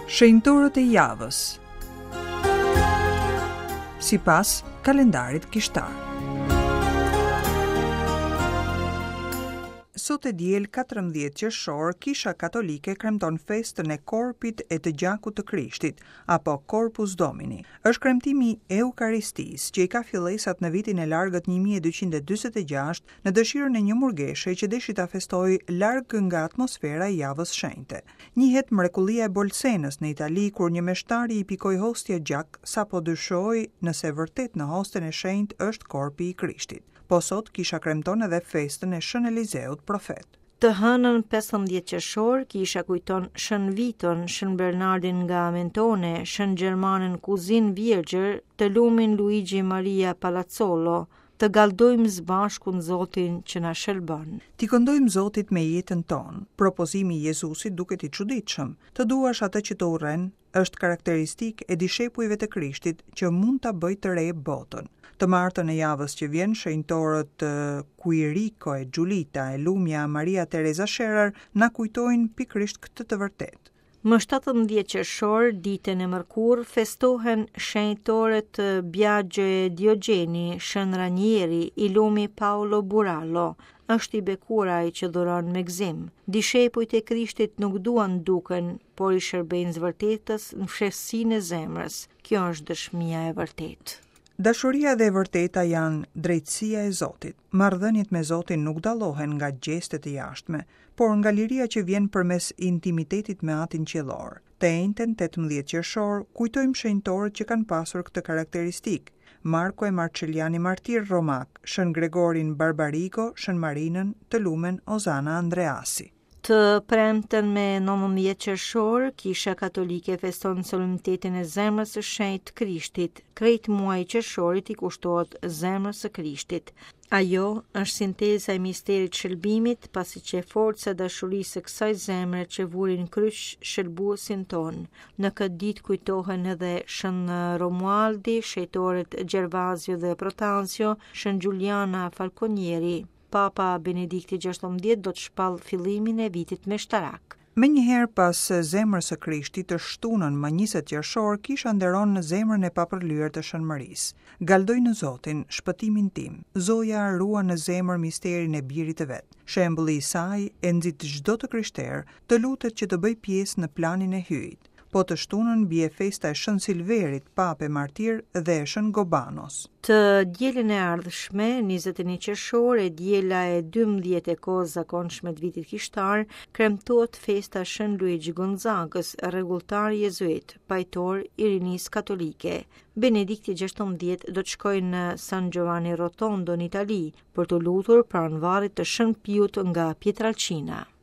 Shenjtorët e javës sipas kalendarit kishtar. Sot e diel 14 qershor, Kisha Katolike kremton festën e korpit e të gjakut të Krishtit, apo Corpus Domini. Është kremtimi i Eukaristisë, që i ka fillesat në vitin e largët 1246 në dëshirën e një murgeshe që deshi ta festojë larg nga atmosfera e javës shenjte. Njihet mrekullia e Bolsenës në Itali, kur një meshtari i pikoi hostje gjak sapo dyshoi nëse vërtet në hostën e shenjtë është korpi i Krishtit. Po sot Kisha kremton edhe festën e Shën Elizeut profet. Të hënën 15 qershor, Kisha kujton Shën Viton, Shën Bernardin nga Mentone, Shën Gjermanën Kuzin Vjergjër, të lumin Luigi Maria Palazzolo. Të galdojmë së bashku në Zotin që na shëlbon. Ti këndojmë Zotit me jetën tonë. Propozimi i Jezusit duket i çuditshëm. Të duash atë që të urren është karakteristik e dishepujve të Krishtit që mund ta bëjë të re botën. Të martën e javës që vjen, shenjtorët Quirico e Giulita e Lumia Maria Teresa Scherer na kujtojnë pikërisht këtë të vërtetë. Më 17 qershor, ditën e mërkur, festohen shenjtorët Biagio e Diogeni, Shën Ranieri, i lumi Paolo Burallo. Është i bekuar ai që dhuron me gëzim. Dishepujt e Krishtit nuk duan duken, por i shërbejnë zvërtetës në fshehësinë e zemrës. Kjo është dëshmia e vërtetë. Dashuria dhe e vërteta janë drejtësia e Zotit. Marrëdhëniet me Zotin nuk dallohen nga gjestet e jashtme, por nga liria që vjen përmes intimitetit me Atin qiellor. Të njëjtën 18 qershor kujtojmë shenjtorët që kanë pasur këtë karakteristikë: Marko e Marceliani martir romak, Shën Gregorin Barbarigo, Shën Marinën, të lumen Ozana Andreasi. Të premten me 19 qershor, Kisha Katolike feston solemnitetin e zemrës së shenjtë Krishtit. Krejt muaji i qershorit i kushtohet zemrës së Krishtit. Ajo është sinteza e misterit shëlbimit, pasi që forca e dashurisë së kësaj zemre që vuri në kryq shëlbuesin ton. Në këtë ditë kujtohen edhe Shën Romualdi, shenjtorët Gervasio dhe Protazio, Shën Giuliana Falconieri. Papa Benedikti XVI do të shpall fillimin e vitit meshtarak. Menjëherë pas zemrës së Krishtit të shtunën më 20 qershor, Kisha nderon në zemrën e papërlyer të Shënmërisë. Galdoj në Zotin, shpëtimin tim. Zoja ruan në zemër misterin e birit të vet. Shembulli i saj e nxit çdo të krishterë të lutet që të bëj pjesë në planin e hyjit. Po të shtunën bie festa e Shën Silverit, pape martir, dhe e Shën Gobanos. Të dielën e ardhshme, 21 qershor, e diela e 12 e kohës zakonshme të vitit kishtar, kremtohet festa Shën Luigi Gonzagës, rregulltar jezuit, pajtor i rinisë katolike. Benedikti XVI do të shkojë në San Giovanni Rotondo në Itali për të lutur pranë varrit të Shën Piut nga Pietrelcina.